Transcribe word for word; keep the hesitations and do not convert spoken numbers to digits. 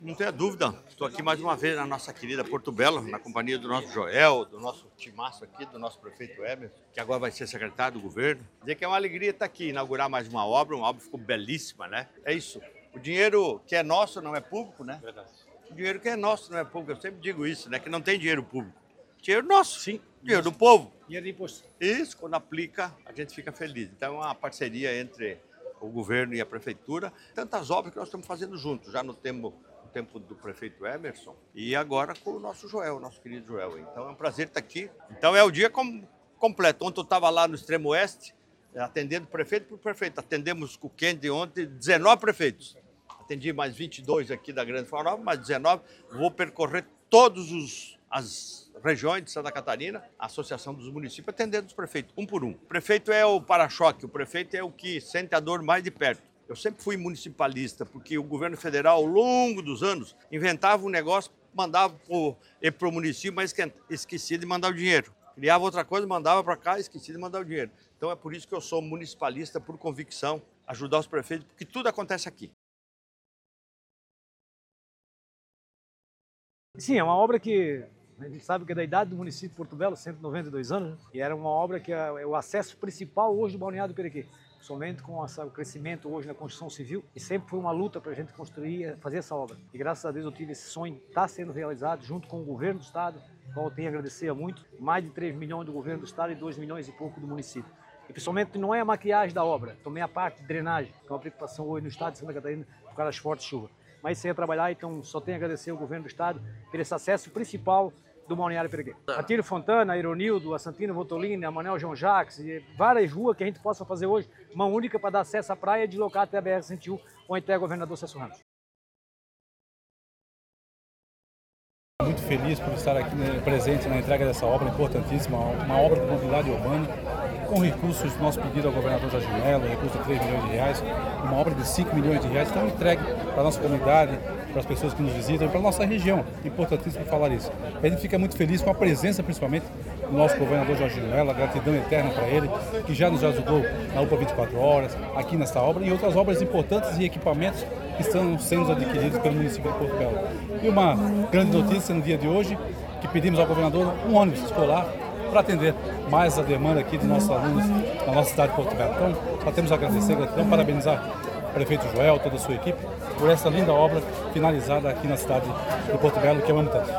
Não tenha dúvida, estou aqui mais uma vez na nossa querida Porto Belo, na companhia do nosso Joel, do nosso timaço aqui, do nosso prefeito Emerson, que agora vai ser secretário do governo. Dizer que é uma alegria estar aqui, inaugurar mais uma obra, uma obra que ficou belíssima, né? É isso. O dinheiro que é nosso não é público, né? Verdade. O dinheiro que é nosso não é público, eu sempre digo isso, né? Que não tem dinheiro público. Dinheiro nosso, Sim. dinheiro do povo. Dinheiro de imposto. Isso, quando aplica, a gente fica feliz. Então é uma parceria entre o governo e a prefeitura. Tantas obras que nós estamos fazendo juntos, já no tempo, no tempo do prefeito Emerson e agora com o nosso Joel, nosso querido Joel. Então é um prazer estar aqui. Então é o dia com, completo. Ontem eu estava lá no extremo oeste, atendendo prefeito por prefeito. Atendemos com o Kennedy ontem, dezenove prefeitos. Atendi mais vinte e dois aqui da Grande Florianópolis, mais dezenove. Vou percorrer todos os as regiões de Santa Catarina, a Associação dos Municípios, atendendo os prefeitos, um por um. O prefeito é o para-choque, o prefeito é o que sente a dor mais de perto. Eu sempre fui municipalista, porque o governo federal, ao longo dos anos, inventava um negócio, mandava para o município, mas esquecia de mandar o dinheiro. Criava outra coisa, mandava para cá, esquecia de mandar o dinheiro. Então é por isso que eu sou municipalista, por convicção, ajudar os prefeitos, porque tudo acontece aqui. Sim, é uma obra que a gente sabe que é da idade do município de Porto Belo, cento e noventa e dois anos, né? E era uma obra que é o acesso principal hoje do Balneário do Perequê. Somente com essa, o crescimento hoje na construção civil, e sempre foi uma luta para a gente construir, fazer essa obra. E graças a Deus eu tive esse sonho, está sendo realizado junto com o governo do estado, qual eu tenho a agradecer muito, mais de três milhões do governo do estado e dois milhões e pouco do município. E principalmente não é a maquiagem da obra, também a parte de drenagem, que é uma preocupação hoje no estado de Santa Catarina por causa das fortes chuvas. Mas isso ia trabalhar, então só tenho a agradecer ao governo do estado por esse acesso principal do Balneário Perequê. A Tírio Fontana, a Ironildo, a Santino Votolini, a Manuel João Jacques, e várias ruas que a gente possa fazer hoje, mão única para dar acesso à praia e deslocar até a B R cento e um ou até a Governador Celso Ramos. Muito feliz por estar aqui presente na entrega dessa obra importantíssima, uma obra de mobilidade urbana, com recursos, nosso pedido ao governador Jorge Mello, recursos de três milhões de reais, uma obra de cinco milhões de reais, então entregue para a nossa comunidade, para as pessoas que nos visitam e para a nossa região. Importantíssimo falar isso. A gente fica muito feliz com a presença, principalmente, do nosso governador Jorge Mello, a gratidão eterna para ele, que já nos ajudou na U P A vinte e quatro horas, aqui nesta obra, e outras obras importantes e equipamentos que estão sendo adquiridos pelo município de Porto Belo. E uma grande notícia no dia de hoje, que pedimos ao governador um ônibus escolar para atender mais a demanda aqui dos nossos alunos na nossa cidade de Porto Belo. Então, só temos a agradecer, gratidão, parabenizar o prefeito Joel, toda a sua equipe, por essa linda obra finalizada aqui na cidade de Porto Belo, que eu amo tanto.